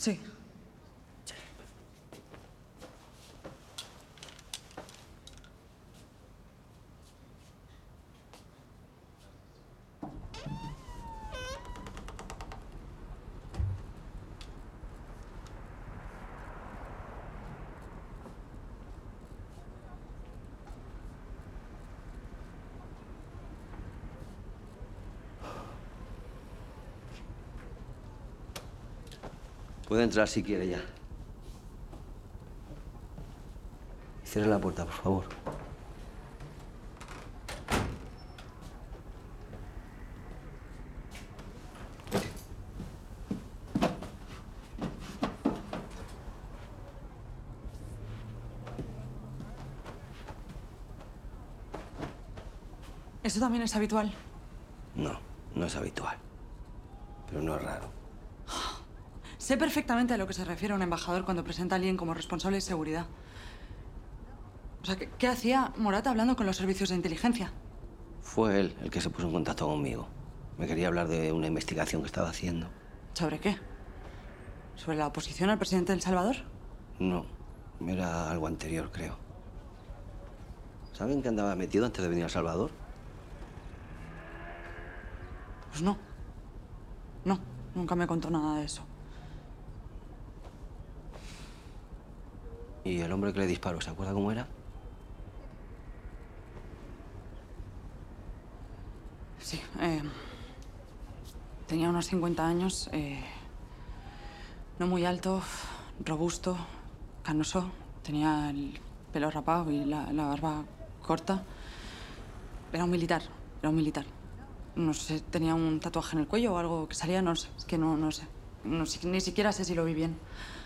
Sí. Puede entrar si quiere ya. Cierre la puerta, por favor. ¿Eso también es habitual? No, no es habitual. Pero no es raro. Sé perfectamente a lo que se refiere un embajador cuando presenta a alguien como responsable de seguridad. O sea, ¿qué hacía Morata hablando con los servicios de inteligencia? Fue él el que se puso en contacto conmigo. Me quería hablar de una investigación que estaba haciendo. ¿Sobre qué? ¿Sobre la oposición al presidente de El Salvador? No, era algo anterior, creo. ¿Saben que andaba metido antes de venir a El Salvador? Pues no. No, nunca me contó nada de eso. ¿Y el hombre que le disparó, se acuerda cómo era? Sí, tenía unos 50 años, no muy alto, robusto, canoso. Tenía el pelo rapado y la barba corta. Era un militar, era un militar. No sé, tenía un tatuaje en el cuello o algo que salía, no sé. Es que no sé. Ni siquiera sé si lo vi bien.